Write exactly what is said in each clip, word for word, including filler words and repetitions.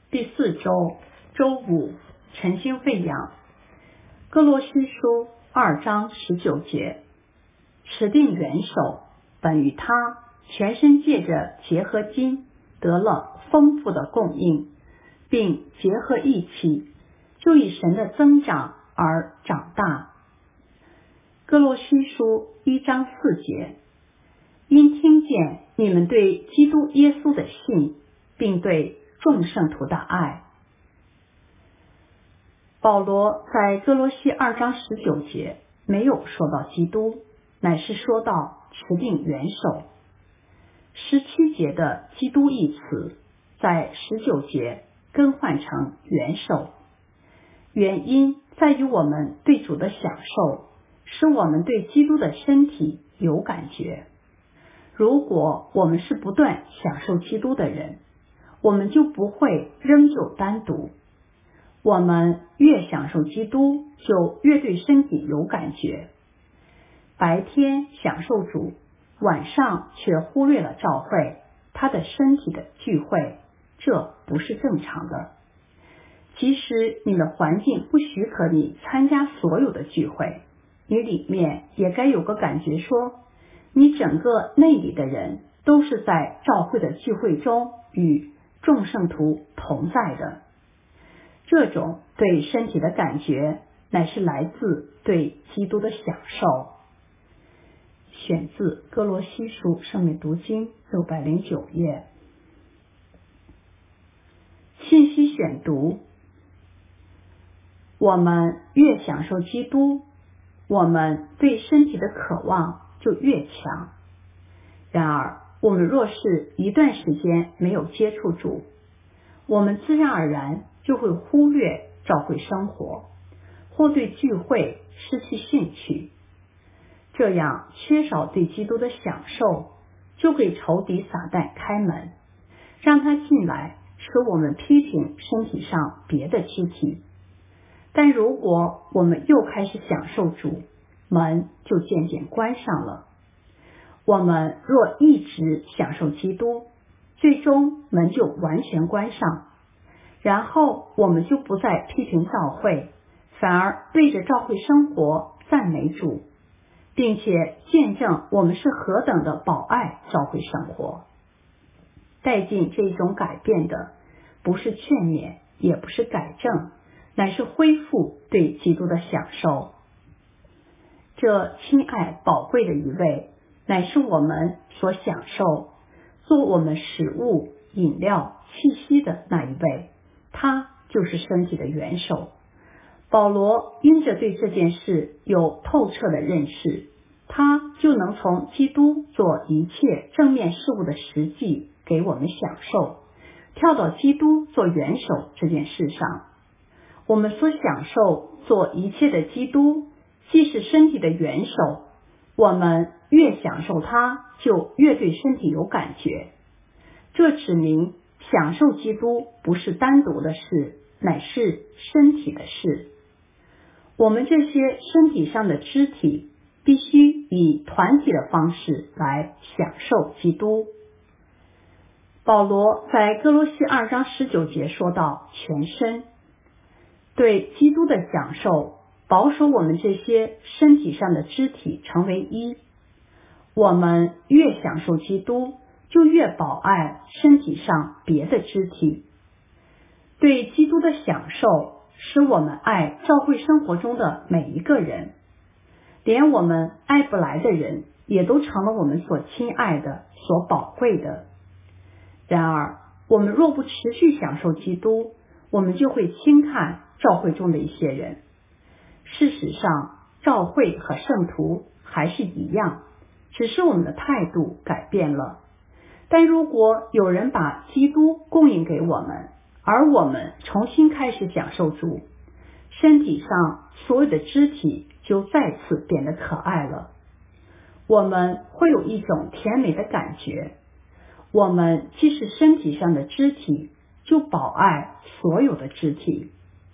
第四周周五，晨星飞扬。哥罗西书二章十九节，持定元首，本与他全身借着结合筋得了丰富的供应，并结合一起，就以神的增长而长大。哥罗西书一章四节，因听见你们对基督耶稣的信，并对众圣徒的爱。保罗在哥罗西二章十九节没有说到基督，乃是说到持定元首。十七节的基督一词在十九节更换成元首，原因在于我们对主的享受，使我们对基督的身体有感觉。如果我们是不断享受基督的人，我们就不会仍旧单独。我们越享受基督，就越对身体有感觉。白天享受主，晚上却忽略了教会，他的身体的聚会，这不是正常的。即使你的环境不许可你参加所有的聚会，你里面也该有个感觉说，你整个内里的人都是在教会的聚会中与众圣徒同在的。这种对身体的感觉乃是来自对基督的享受。选自哥罗西书圣美读经六百零九页。信息选读，我们越享受基督，我们对身体的渴望就越强。然而我们若是一段时间没有接触主，我们自然而然就会忽略教会生活，或对聚会失去兴趣。这样缺少对基督的享受，就给仇敌撒旦开门，让他进来，使我们批评身体上别的肢体。但如果我们又开始享受主，门就渐渐关上了。我们若一直享受基督，最终门就完全关上，然后我们就不再批评教会，反而对着教会生活赞美主，并且见证我们是何等的宝爱教会生活。带进这种改变的，不是劝勉，也不是改正，乃是恢复对基督的享受。这亲爱宝贵的一位，乃是我们所享受，做我们食物、饮料、气息的那一位，他就是身体的元首。保罗因着对这件事有透彻的认识，他就能从基督做一切正面事物的实际给我们享受，跳到基督做元首这件事上。我们所享受做一切的基督，既是身体的元首，我们越享受它，就越对身体有感觉。这指明享受基督不是单独的事，乃是身体的事。我们这些身体上的肢体必须以团体的方式来享受基督。保罗在哥罗西二章十九节说到全身，对基督的享受，保守我们这些身体上的肢体成为一。我们越享受基督，就越保爱身体上别的肢体。对基督的享受，使我们爱教会生活中的每一个人，连我们爱不来的人，也都成了我们所亲爱的、所宝贵的。然而，我们若不持续享受基督，我们就会轻看教会中的一些人。事实上，教会和圣徒还是一样，只是我们的态度改变了。但如果有人把基督供应给我们，而我们重新开始享受主，身体上所有的肢体就再次变得可爱了。我们会有一种甜美的感觉。我们既是身体上的肢体，就保爱所有的肢体。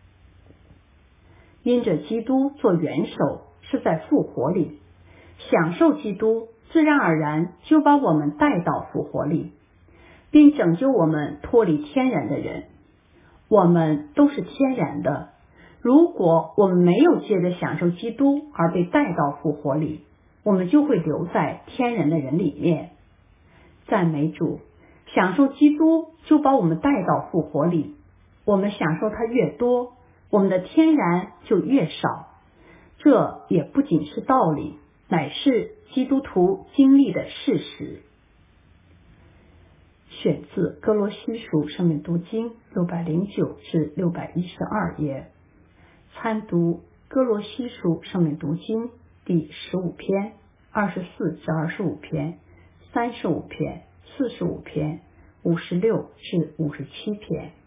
因着基督做元首是在复活里，享受基督自然而然就把我们带到复活里，并拯救我们脱离天然的人。 我们都是天然的，如果我们没有借着享受基督而被带到复活里，我们就会留在天然的人里面。赞美主，享受基督就把我们带到复活里，我们享受它越多，我们的天然就越少。这也不仅是道理，乃是基督徒经历的事实。选自哥罗西书生命读经六百零九至六百一十二页，参读哥罗西书生命读经第十五篇、二十四至二十五篇、三十五篇、四十五篇、五十六至五十七篇。